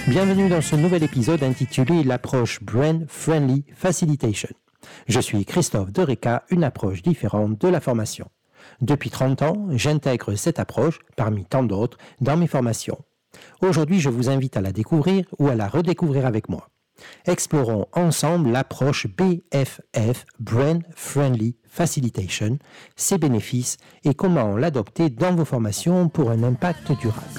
Bienvenue dans ce nouvel épisode intitulé l'approche Brain Friendly Facilitation. Je suis Christophe Dereka, une approche différente de la formation. Depuis 30 ans, j'intègre cette approche, parmi tant d'autres, dans mes formations. Aujourd'hui, je vous invite à la découvrir ou à la redécouvrir avec moi. Explorons ensemble l'approche BFF, Brain Friendly Facilitation, ses bénéfices et comment l'adopter dans vos formations pour un impact durable.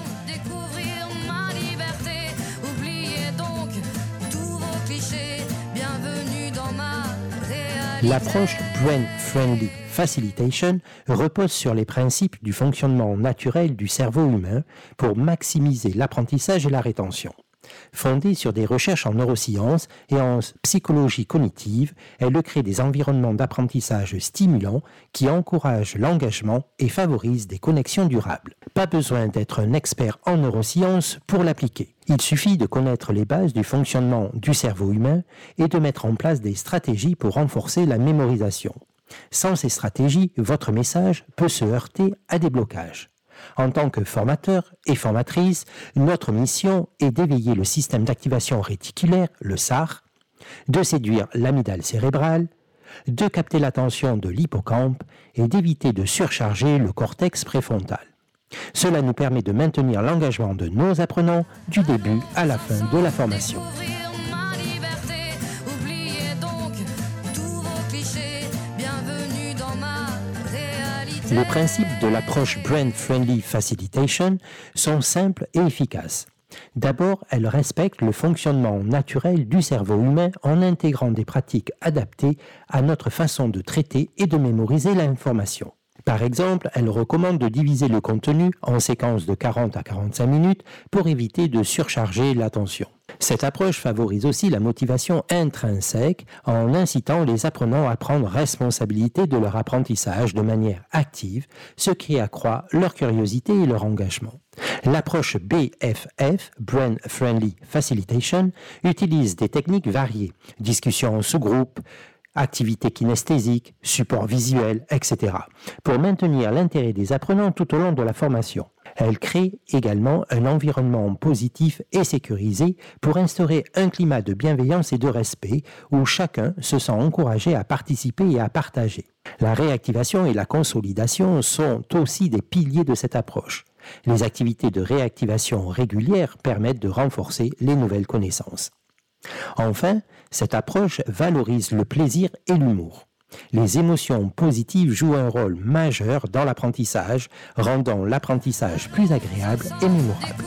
L'approche Brain Friendly Facilitation repose sur les principes du fonctionnement naturel du cerveau humain pour maximiser l'apprentissage et la rétention. Fondée sur des recherches en neurosciences et en psychologie cognitive, elle crée des environnements d'apprentissage stimulants qui encouragent l'engagement et favorisent des connexions durables. Pas besoin d'être un expert en neurosciences pour l'appliquer. Il suffit de connaître les bases du fonctionnement du cerveau humain et de mettre en place des stratégies pour renforcer la mémorisation. Sans ces stratégies, votre message peut se heurter à des blocages. En tant que formateur et formatrice, notre mission est d'éveiller le système d'activation réticulaire, le SAR, de séduire l'amygdale cérébrale, de capter l'attention de l'hippocampe et d'éviter de surcharger le cortex préfrontal. Cela nous permet de maintenir l'engagement de nos apprenants du début à la fin de la formation. Les principes de l'approche Brain Friendly Facilitation sont simples et efficaces. D'abord, elle respecte le fonctionnement naturel du cerveau humain en intégrant des pratiques adaptées à notre façon de traiter et de mémoriser l'information. Par exemple, elle recommande de diviser le contenu en séquences de 40 à 45 minutes pour éviter de surcharger l'attention. Cette approche favorise aussi la motivation intrinsèque en incitant les apprenants à prendre responsabilité de leur apprentissage de manière active, ce qui accroît leur curiosité et leur engagement. L'approche BFF, Brain Friendly Facilitation, utilise des techniques variées, discussions en sous-groupe, activités kinesthésiques, supports visuels, etc., pour maintenir l'intérêt des apprenants tout au long de la formation. Elle crée également un environnement positif et sécurisé pour instaurer un climat de bienveillance et de respect où chacun se sent encouragé à participer et à partager. La réactivation et la consolidation sont aussi des piliers de cette approche. Les activités de réactivation régulières permettent de renforcer les nouvelles connaissances. Enfin, cette approche valorise le plaisir et l'humour. Les émotions positives jouent un rôle majeur dans l'apprentissage, rendant l'apprentissage plus agréable et mémorable.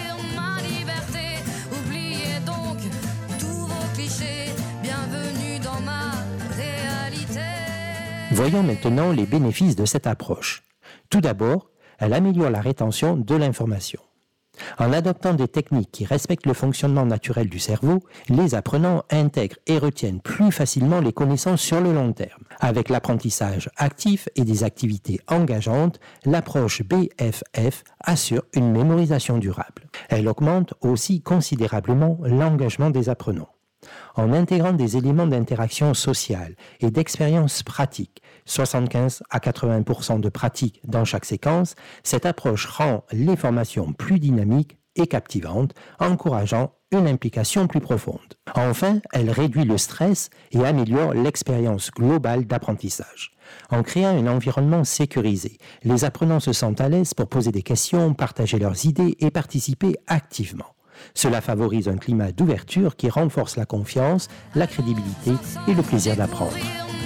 Voyons maintenant les bénéfices de cette approche. Tout d'abord, elle améliore la rétention de l'information. En adoptant des techniques qui respectent le fonctionnement naturel du cerveau, les apprenants intègrent et retiennent plus facilement les connaissances sur le long terme. Avec l'apprentissage actif et des activités engageantes, l'approche BFF assure une mémorisation durable. Elle augmente aussi considérablement l'engagement des apprenants. En intégrant des éléments d'interaction sociale et d'expérience pratique, 75 à 80% de pratique dans chaque séquence, cette approche rend les formations plus dynamiques et captivantes, encourageant une implication plus profonde. Enfin, elle réduit le stress et améliore l'expérience globale d'apprentissage. En créant un environnement sécurisé, les apprenants se sentent à l'aise pour poser des questions, partager leurs idées et participer activement. Cela favorise un climat d'ouverture qui renforce la confiance, la crédibilité et le plaisir d'apprendre.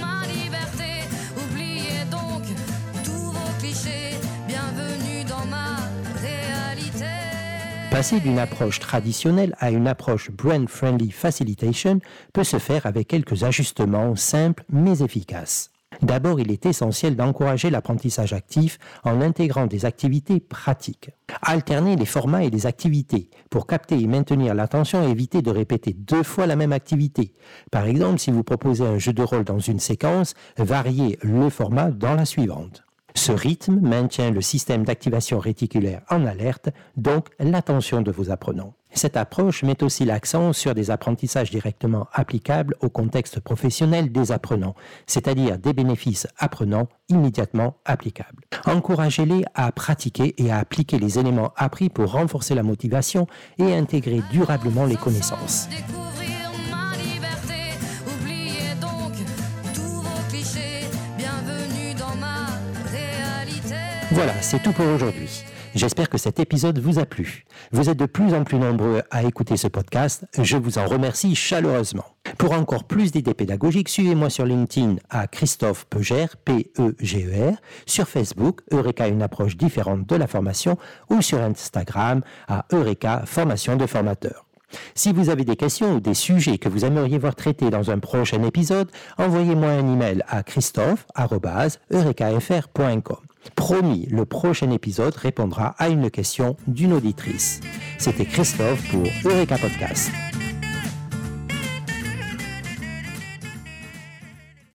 Passer d'une approche traditionnelle à une approche Brain Friendly Facilitation peut se faire avec quelques ajustements simples mais efficaces. D'abord, il est essentiel d'encourager l'apprentissage actif en intégrant des activités pratiques. Alterner les formats et les activités pour capter et maintenir l'attention et éviter de répéter 2 fois la même activité. Par exemple, si vous proposez un jeu de rôle dans une séquence, variez le format dans la suivante. Ce rythme maintient le système d'activation réticulaire en alerte, donc l'attention de vos apprenants. Cette approche met aussi l'accent sur des apprentissages directement applicables au contexte professionnel des apprenants, c'est-à-dire des bénéfices apprenants immédiatement applicables. Encouragez-les à pratiquer et à appliquer les éléments appris pour renforcer la motivation et intégrer durablement les connaissances. Voilà, c'est tout pour aujourd'hui. J'espère que cet épisode vous a plu. Vous êtes de plus en plus nombreux à écouter ce podcast. Je vous en remercie chaleureusement. Pour encore plus d'idées pédagogiques, suivez-moi sur LinkedIn à Christophe Peger, P-E-G-E-R, sur Facebook, Eureka, une approche différente de la formation, ou sur Instagram à Eureka, formation de formateur. Si vous avez des questions ou des sujets que vous aimeriez voir traités dans un prochain épisode, envoyez-moi un email à christophe@eurekafr.com. Promis, le prochain épisode répondra à une question d'une auditrice. C'était Christophe pour Eureka Podcast.